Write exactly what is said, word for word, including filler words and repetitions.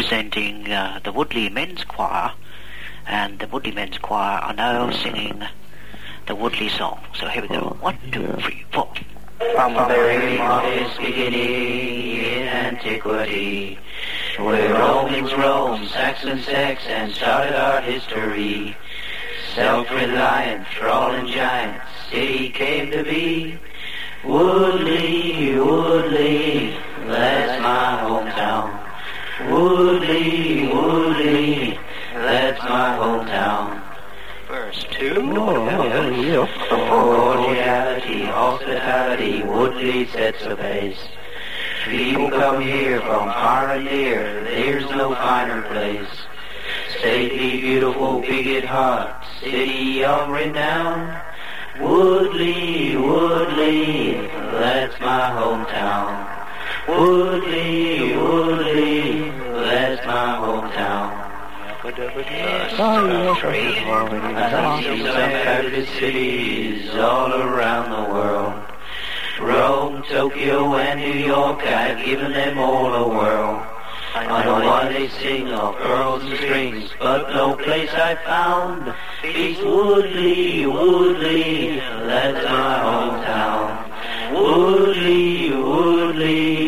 representing uh, the Woodley Men's Choir, and the Woodley Men's Choir are now singing the Woodley song. So here we go. One, two, three, four. From a very modest beginning in antiquity, where Romans roamed, Saxons sex, and started our history, self-reliant, trawling giant, city came to be. Woodley, Woodley, that's my hometown. Woodley, Woodley, that's my hometown. Verse two. Oh, yeah, yeah. Cordiality, hospitality, Woodley sets the pace. People come here from far and near, there's no finer place. Stately, beautiful, big at heart, city of renown. Woodley, Woodley, that's my hometown. Woodley, Woodley, that's my hometown. Oh, Three, I see some fabulous cities all around the world. Rome, Tokyo, and New York, I've given them all a whirl. I know why they sing of pearls and strings, but no place I found beats Woodley, Woodley, that's my hometown. Woodley, Woodley,